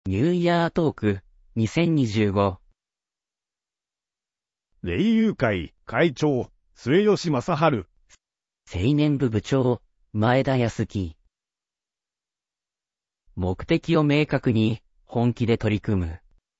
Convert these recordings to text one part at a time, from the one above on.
ニューイヤートーク2025。 霊友会会長、末吉正治。 青年部部長、前田康樹。目的を明確に、本気で取り組む。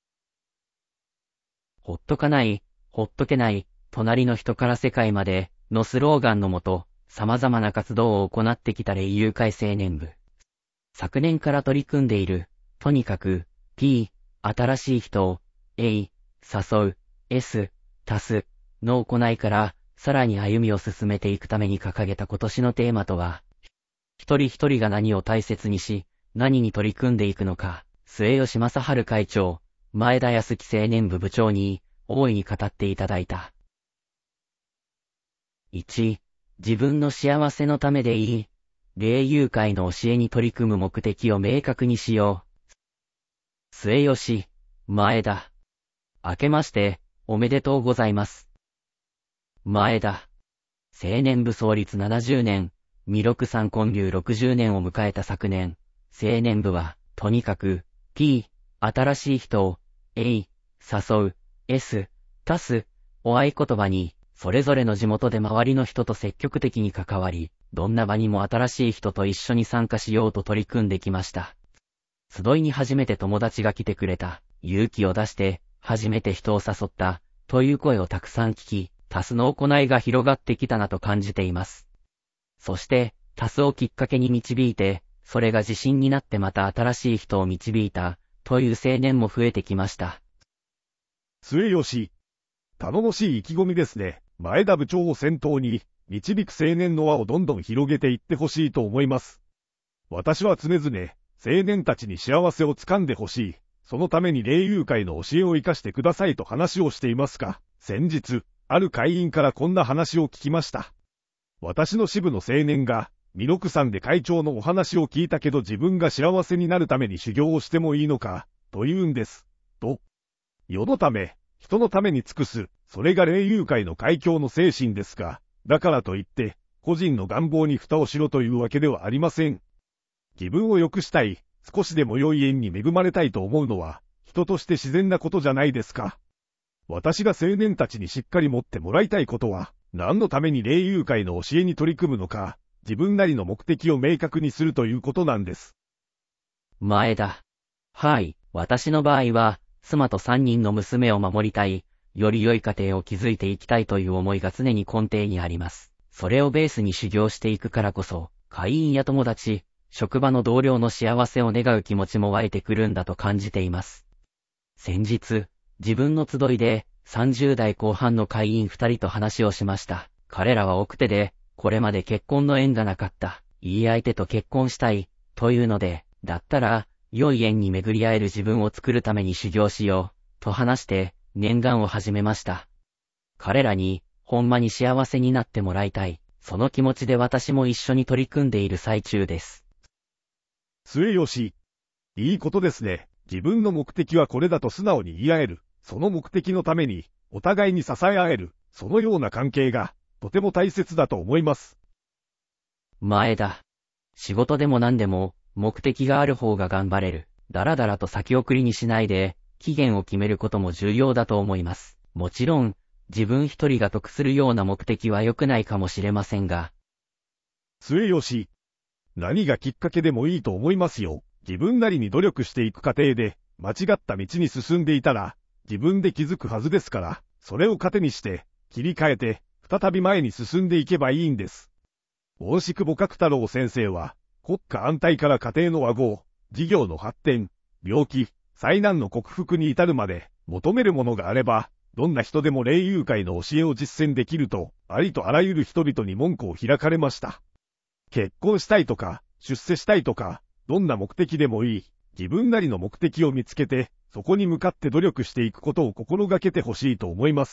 ほっとかない、ほっとけない、隣の人から世界まで、のスローガンのもと、様々な活動を行ってきた霊友会青年部。昨年から取り組んでいる、とにかく、P、新しい人を、A、誘う、S、足す、の行いから、さらに歩みを進めていくために掲げた今年のテーマとは、一人一人が何を大切にし、何に取り組んでいくのか、末吉正治会長、前田康樹青年部部長に、大いに語っていただいた。1、自分の幸せのためでいい。霊友会の教えに取り組む目的を明確にしよう。末吉、前田。明けまして、おめでとうございます。前田。青年部創立70年、弥勒山建立60年を迎えた昨年、青年部は、とにかく、P、新しい人を、A、誘う、S、足す、を合言葉に、それぞれの地元で周りの人と積極的に関わり、どんな場にも新しい人と一緒に参加しようと取り組んできました。集いに初めて友達が来てくれた、勇気を出して、初めて人を誘った、という声をたくさん聞き、タスの行いが広がってきたなと感じています。そして、タスをきっかけに導いて、それが自信になってまた新しい人を導いた、という青年も増えてきました。 末吉。頼もしい意気込みですね。前田部長を先頭に、導く青年の輪をどんどん広げていってほしいと思います。私は常々、青年たちに幸せをつかんでほしい。そのために霊友会の教えを生かしてくださいと話をしていますが、先日、ある会員からこんな話を聞きました。私の支部の青年が、弥勒山で会長のお話を聞いたけど自分が幸せになるために修行をしてもいいのか、と言うんです。と。世のため、人のために尽くす、それが霊友会の会長の精神ですが、だからといって、個人の願望に蓋をしろというわけではありません。自分を良くしたい、少しでも良い縁に恵まれたいと思うのは、人として自然なことじゃないですか。私が青年たちにしっかり持ってもらいたいことは、何のために霊友会の教えに取り組むのか、自分なりの目的を明確にするということなんです。 前田。はい、私の場合は、妻と3人の娘を守りたい、より良い家庭を築いていきたいという思いが常に根底にあります。それをベースに修行していくからこそ、会員や友達、職場の同僚の幸せを願う気持ちも湧いてくるんだと感じています。先日、自分の集いで30代後半の会員2人と話をしました。彼らは奥手で、これまで結婚の縁がなかった、いい相手と結婚したい、というので、だったら、良い縁に巡り合える自分を作るために修行しよう、と話して、念願を始めました。彼らに、ほんまに幸せになってもらいたい、その気持ちで私も一緒に取り組んでいる最中です。 末吉。いいことですね。自分の目的はこれだと素直に言い合える。その目的のために、お互いに支え合える。そのような関係が、とても大切だと思います。 前田。仕事でも何でも、目的がある方が頑張れる。だらだらと先送りにしないで、期限を決めることも重要だと思います。もちろん、自分一人が得するような目的は良くないかもしれませんが。 末吉。何がきっかけでもいいと思いますよ。自分なりに努力していく過程で、間違った道に進んでいたら、自分で気づくはずですから、それを糧にして、切り替えて、再び前に進んでいけばいいんです。恩師久保角太郎先生は、国家安泰から家庭の和合、事業の発展、病気、災難の克服に至るまで、求めるものがあれば、どんな人でも霊友会の教えを実践できると、ありとあらゆる人々に門戸を開かれました。結婚したいとか、出世したいとか、どんな目的でもいい。自分なりの目的を見つけて、そこに向かって努力していくことを心がけてほしいと思います。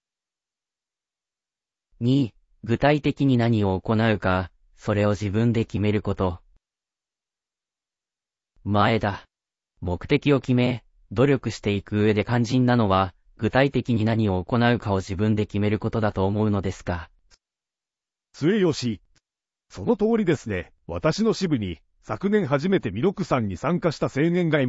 2、具体的に何を行うか、それを自分で決めること。前田。目的を決め、努力していく上で肝心なのは、具体的に何を行うかを自分で決めることだと思うのですが。 末吉。その通りですね。私の支部に、昨年初めて弥勒山に参加した青年がいます。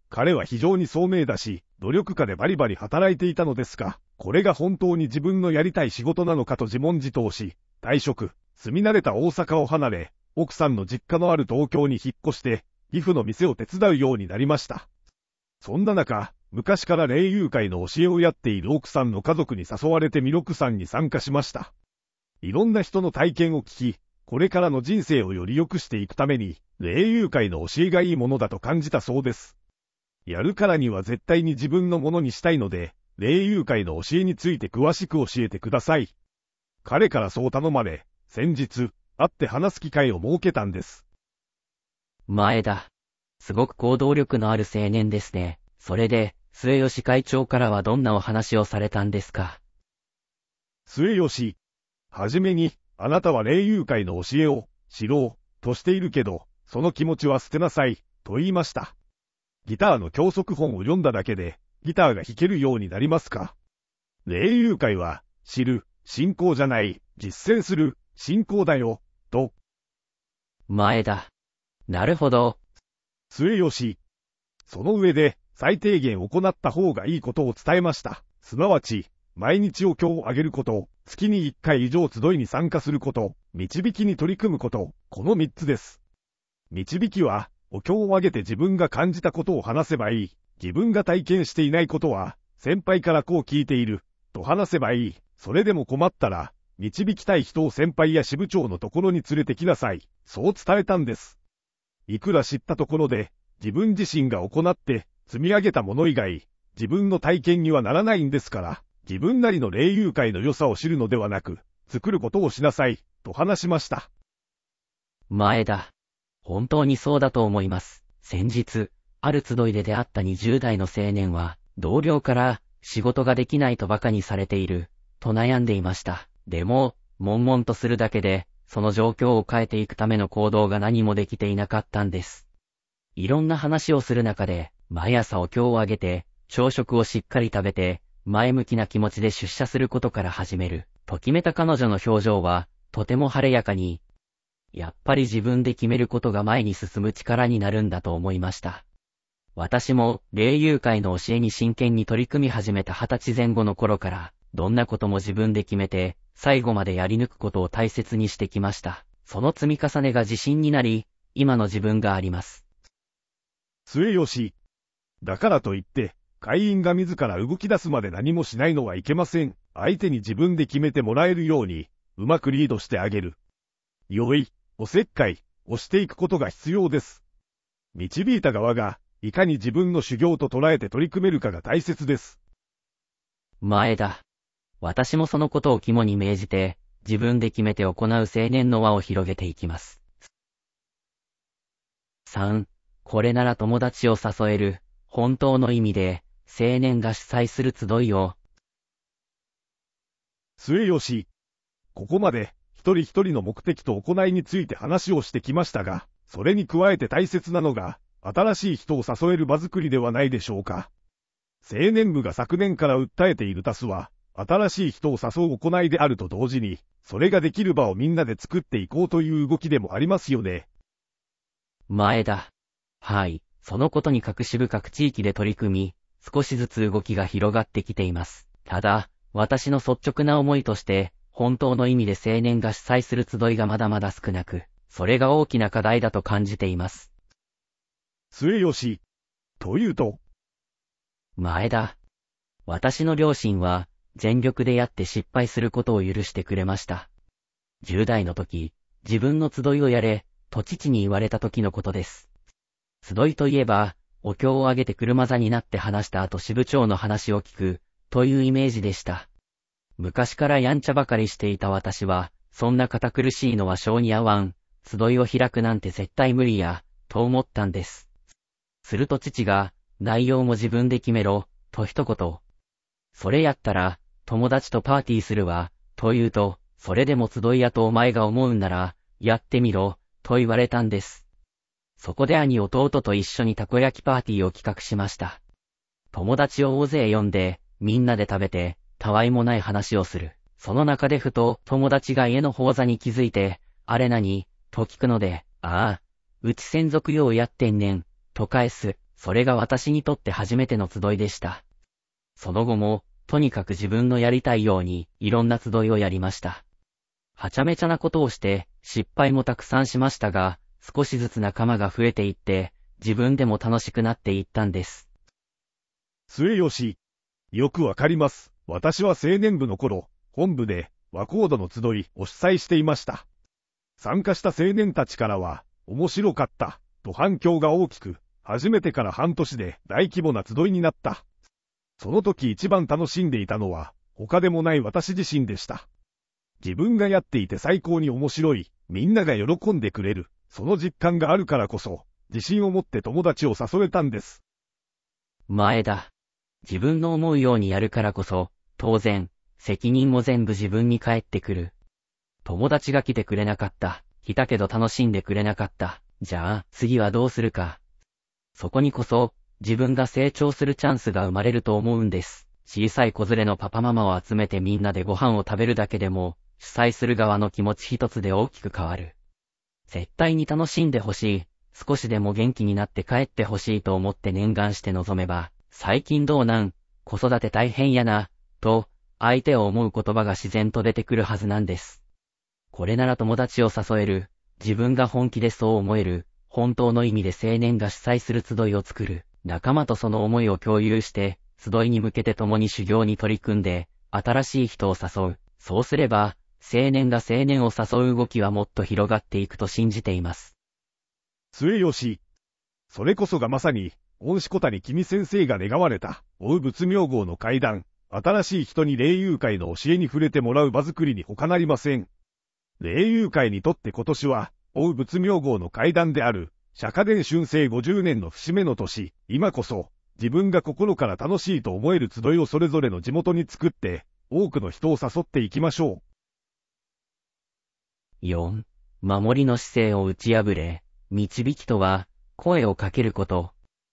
彼は非常に聡明だし、努力家でバリバリ働いていたのですが、これが本当に自分のやりたい仕事なのかと自問自答し、退職、住み慣れた大阪を離れ、奥さんの実家のある東京に引っ越して、義父の店を手伝うようになりました。そんな中、昔から霊友会の教えをやっている奥さんの家族に誘われて弥勒さんに参加しました。いろんな人の体験を聞き、これからの人生をより良くしていくために、霊友会の教えがいいものだと感じたそうです。やるからには絶対に自分のものにしたいので、霊友会の教えについて詳しく教えてください。彼からそう頼まれ、先日、会って話す機会を設けたんです。 前田。すごく行動力のある青年ですね。それで、末吉会長からはどんなお話をされたんですか？ 末吉。はじめに、あなたは霊友会の教えを知ろうとしているけど、その気持ちは捨てなさい、と言いました。ギターの教則本を読んだだけで、ギターが弾けるようになりますか？霊友会は、知る、信仰じゃない、実践する、信仰だよ、と。 前田。なるほど。 末吉。その上で、最低限行った方がいいことを伝えました。すなわち、毎日お経をあげること、月に1回以上集いに参加すること、導きに取り組むこと、この3つです。導きは、お経をあげて自分が感じたことを話せばいい。自分が体験していないことは、先輩からこう聞いている、と話せばいい。それでも困ったら、導きたい人を先輩や支部長のところに連れてきなさい。そう伝えたんです。いくら知ったところで、自分自身が行って積み上げたもの以外、自分の体験にはならないんですから、自分なりの霊友会の良さを知るのではなく、作ることをしなさい、と話しました。 前田。本当にそうだと思います。先日、ある集いで出会った20代の青年は、同僚から仕事ができないと馬鹿にされている、と悩んでいました。でも、悶々とするだけで、その状況を変えていくための行動が何もできていなかったんです。いろんな話をする中で、毎朝お経をあげて、朝食をしっかり食べて、前向きな気持ちで出社することから始める、と決めた彼女の表情は、とても晴れやかに、やっぱり自分で決めることが前に進む力になるんだと思いました。私も、霊友会の教えに真剣に取り組み始めた20歳前後の頃から、どんなことも自分で決めて、最後までやり抜くことを大切にしてきました。その積み重ねが自信になり、今の自分があります。 末吉。だからといって、会員が自ら動き出すまで何もしないのはいけません。相手に自分で決めてもらえるように、うまくリードしてあげる。よい、おせっかい、をしていくことが必要です。導いた側が、いかに自分の修行と捉えて取り組めるかが大切です。 前田。私もそのことを肝に銘じて、自分で決めて行う青年の輪を広げていきます。3. これなら友達を誘える、本当の意味で、青年が主催する集いを。 末吉。ここまで、一人一人の目的と行いについて話をしてきましたが、それに加えて大切なのが、新しい人を誘える場作りではないでしょうか。青年部が昨年から訴えているタスは、新しい人を誘う行いであると同時に、それができる場をみんなで作っていこうという動きでもありますよね。 前田。はい、そのことに隠し深く地域で取り組み、少しずつ動きが広がってきています。ただ、私の率直な思いとして、本当の意味で青年が主催する集いがまだまだ少なく、それが大きな課題だと感じています。 末吉。というと。 前田。私の両親は、全力でやって失敗することを許してくれました。10代の時、自分の集いをやれ、と父に言われた時のことです。集いといえば、お経をあげて車座になって話した後支部長の話を聞く、というイメージでした。昔からやんちゃばかりしていた私は、そんな堅苦しいのは性に合わん、集いを開くなんて絶対無理や、と思ったんです。すると父が、内容も自分で決めろ、と一言。それやったら、友達とパーティーするわ、と言うと、それでも集いやとお前が思うんなら、やってみろ、と言われたんです。そこで兄弟と一緒にたこ焼きパーティーを企画しました。友達を大勢呼んで、みんなで食べて、たわいもない話をする。その中でふと友達が家の宝座に気づいて、あれ何と聞くので、ああ、うち専属用やってんねん、と返す。 それが私にとって初めての集いでした。その後も、とにかく自分のやりたいように、いろんな集いをやりました。はちゃめちゃなことをして、失敗もたくさんしましたが、少しずつ仲間が増えていって、自分でも楽しくなっていったんです。 末吉。よくわかります。私は青年部の頃、本部で和コードの集いを主催していました。参加した青年たちからは、面白かった、と反響が大きく、初めてから半年で大規模な集いになった。その時一番楽しんでいたのは、他でもない私自身でした。自分がやっていて最高に面白い、みんなが喜んでくれる、その実感があるからこそ、自信を持って友達を誘えたんです。 前田。自分の思うようにやるからこそ、当然、責任も全部自分に返ってくる。友達が来てくれなかった。来たけど楽しんでくれなかった。じゃあ、次はどうするか。そこにこそ、自分が成長するチャンスが生まれると思うんです。小さい子連れのパパママを集めてみんなでご飯を食べるだけでも、主催する側の気持ち一つで大きく変わる。絶対に楽しんでほしい。少しでも元気になって帰ってほしいと思って念願して臨めば、最近どうなん、子育て大変やな、と、相手を思う言葉が自然と出てくるはずなんです。これなら友達を誘える、自分が本気でそう思える、本当の意味で青年が主催する集いを作る、仲間とその思いを共有して、集いに向けて共に修行に取り組んで、新しい人を誘う。そうすれば、青年が青年を誘う動きはもっと広がっていくと信じています。 末吉。それこそがまさに、恩師小谷君先生が願われた、追う仏明号の会談、新しい人に霊友会の教えに触れてもらう場作りに他なりません。霊友会にとって今年は、追う仏明号の会談である、釈迦伝春世50年の節目の年、今こそ、自分が心から楽しいと思える集いをそれぞれの地元に作って、多くの人を誘っていきましょう。4. 守りの姿勢を打ち破れ、導きとは、声をかけること。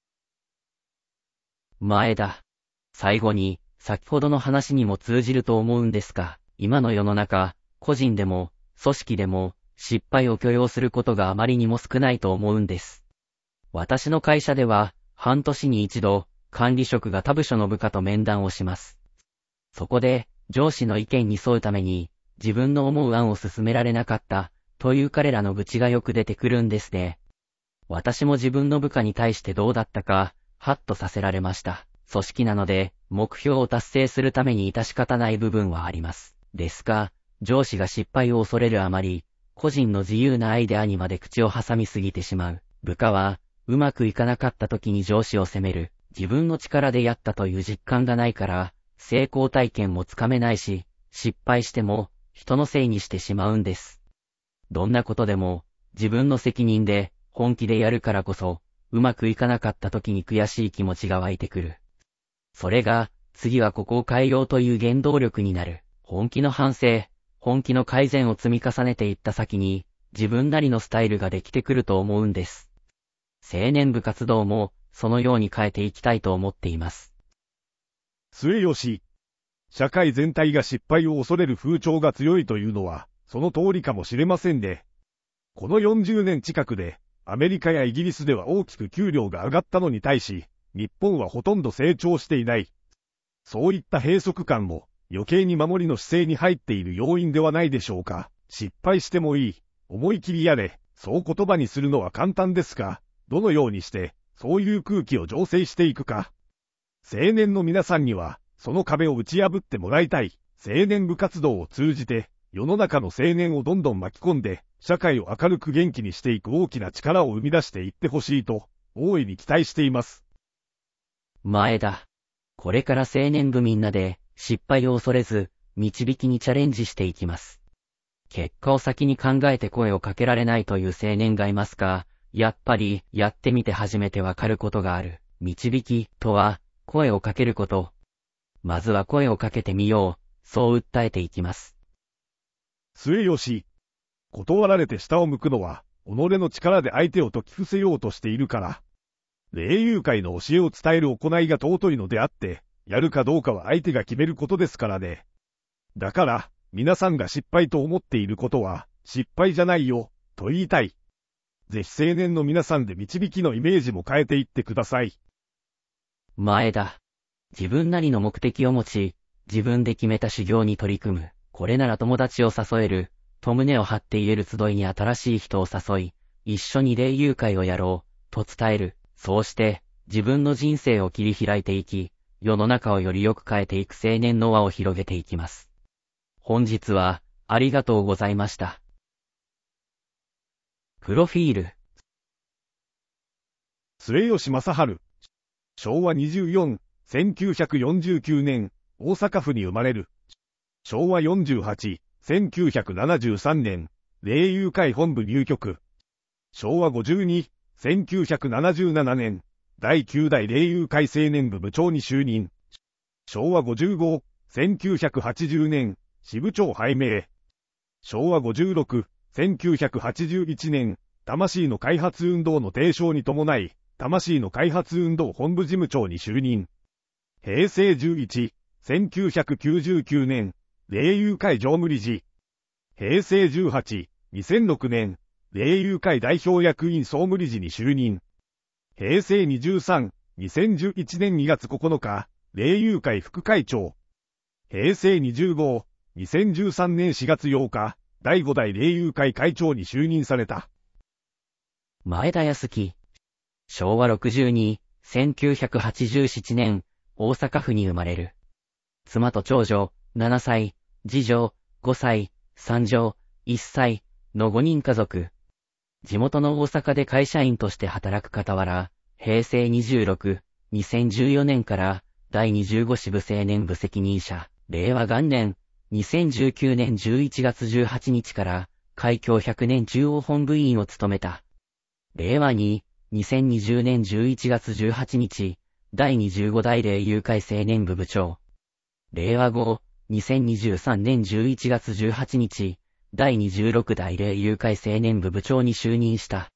前田。最後に、先ほどの話にも通じると思うんですが、今の世の中、個人でも、組織でも、失敗を許容することがあまりにも少ないと思うんです。私の会社では、半年に一度、管理職が他部署の部下と面談をします。そこで、上司の意見に沿うために、自分の思う案を進められなかった、という彼らの愚痴がよく出てくるんですね。私も自分の部下に対してどうだったか、ハッとさせられました。組織なので、目標を達成するために致し方ない部分はあります。ですが、上司が失敗を恐れるあまり、個人の自由なアイデアにまで口を挟みすぎてしまう。部下は、うまくいかなかった時に上司を責める。自分の力でやったという実感がないから、成功体験もつかめないし、失敗しても、人のせいにしてしまうんです。どんなことでも、自分の責任で、本気でやるからこそ、うまくいかなかった時に悔しい気持ちが湧いてくる。それが、次はここを変えようという原動力になる。本気の反省、本気の改善を積み重ねていった先に、自分なりのスタイルができてくると思うんです。青年部活動も、そのように変えていきたいと思っています。 末吉。社会全体が失敗を恐れる風潮が強いというのは、その通りかもしれませんね。この40年近くで、アメリカやイギリスでは大きく給料が上がったのに対し、日本はほとんど成長していない。そういった閉塞感も、余計に守りの姿勢に入っている要因ではないでしょうか。失敗してもいい、思い切りやれ、そう言葉にするのは簡単ですが、どのようにして、そういう空気を醸成していくか。青年の皆さんには、その壁を打ち破ってもらいたい。青年部活動を通じて、世の中の青年をどんどん巻き込んで、社会を明るく元気にしていく大きな力を生み出していってほしいと、大いに期待しています。 前田。これから青年部みんなで、失敗を恐れず、導きにチャレンジしていきます。結果を先に考えて声をかけられないという青年がいますが、やっぱり、やってみて初めてわかることがある。導き、とは、声をかけること。まずは声をかけてみよう、そう訴えていきます。 末吉。断られて下を向くのは、己の力で相手を説き伏せようとしているから。霊友会の教えを伝える行いが尊いのであって、やるかどうかは相手が決めることですからね。だから、皆さんが失敗と思っていることは、失敗じゃないよ、と言いたい。 ぜひ青年の皆さんで導きのイメージも変えていってください。 前田。自分なりの目的を持ち、自分で決めた修行に取り組む。これなら友達を誘える。と胸を張って言える集いに新しい人を誘い、一緒に霊友会をやろう、と伝える。そうして、自分の人生を切り開いていき、世の中をよりよく変えていく青年の輪を広げていきます。本日は、ありがとうございました。プロフィール。 末吉正治。昭和24、1949年、大阪府に生まれる。昭和48、1973年、霊友会本部入局。昭和52、1977年、第9代霊友会青年部部長に就任。昭和55、1980年、支部長拝命。昭和56、1981年、魂の開発運動の提唱に伴い、魂の開発運動本部事務長に就任。平成11、1999年、霊友会常務理事。平成18、2006年、霊友会代表役員総務理事に就任。平成23、2011年2月9日、霊友会副会長。平成25、2013年4月8日、第5代霊友会会長に就任された。 前田康樹。昭和62、1987年、大阪府に生まれる。妻と長女、7歳、次女、5歳、三女、1歳の5人家族。地元の大阪で会社員として働く傍ら、平成26、2014年から第25支部青年部責任者、令和元年、2019年11月18日から会協100年中央本部委員を務めた。令和2、2020年11月18日、第25代霊友会青年部部長。令和5、2023年11月18日、第26代霊友会青年部部長に就任した。